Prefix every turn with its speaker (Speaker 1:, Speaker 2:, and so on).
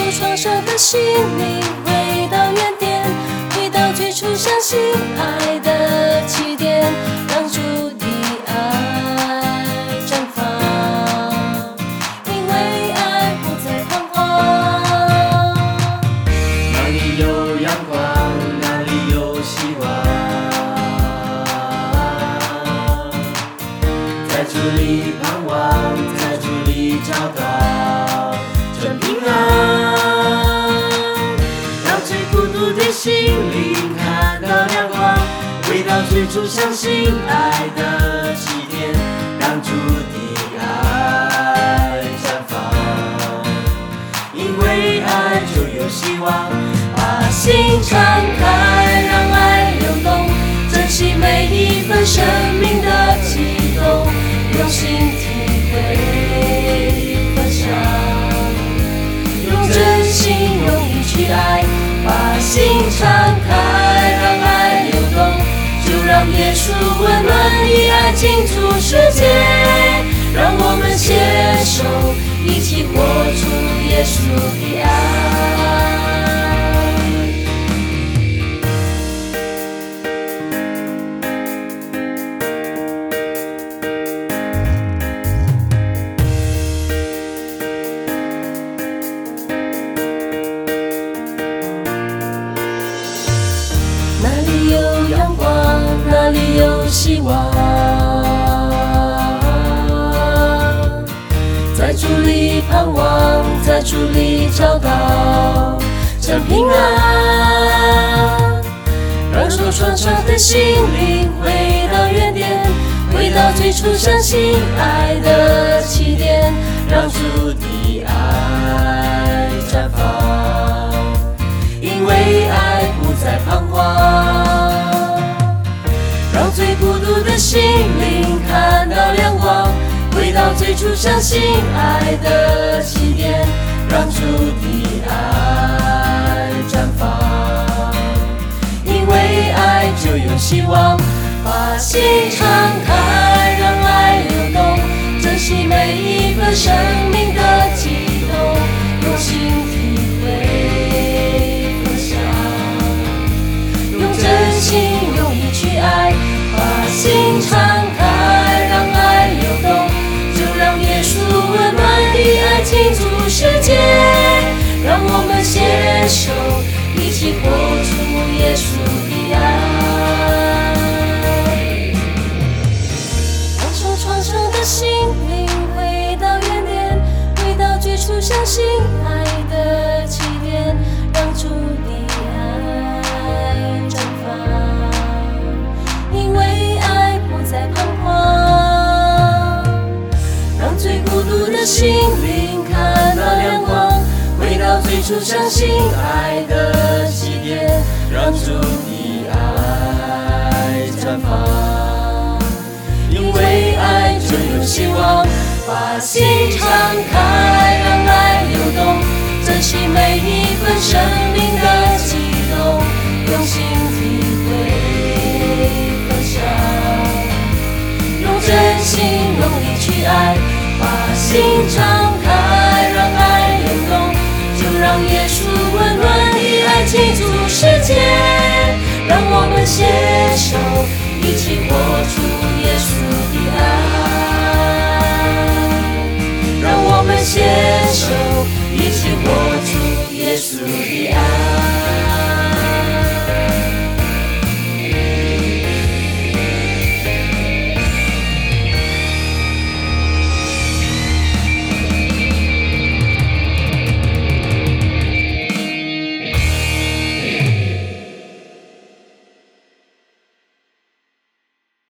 Speaker 1: 创伤的心灵回到原点，回到最初相信爱的起点，让主的爱绽放，因为爱不再彷徨。
Speaker 2: 哪里有阳光，哪里有希望，在主里盼望，在主里找到真平安，让最孤独的心灵看到亮光，回到最初相信爱的起点，让主的爱绽放，因为爱就有希望，把心敞开，让爱流动，珍惜每一份生命的悸动，用心体会分享，用真心用意去爱，把心敞开，让爱流动，就让耶稣温暖的爱进驻世界，让我们携手一起活出耶稣的爱。
Speaker 1: 哪里有阳光，哪里有希望，在主里盼望，在主里找到真平安，让受创伤的心灵回到原点，回到最初相信爱的起点，让主的爱绽放，因为爱不再彷徨，让最孤独的心灵看到亮光，回到最初相信爱的起点，让主的爱绽放，因为爱就有希望，把心敞开，让爱流动，珍惜每一份生命的悸动，用心体会分享，用真心用意去爱，把心敞开，让爱流动，就让耶稣温暖的爱进驻世界，让我们携手一起活出耶稣的爱，让受创伤的心灵回到原点，回到最初相信爱的起点，让主的爱绽放，因为爱不再彷徨，让最孤独的心灵看到亮光，回到最初相信爱的起点，让主的爱绽放，因为爱就有希望，把心敞开，让爱流动，珍惜每一份生命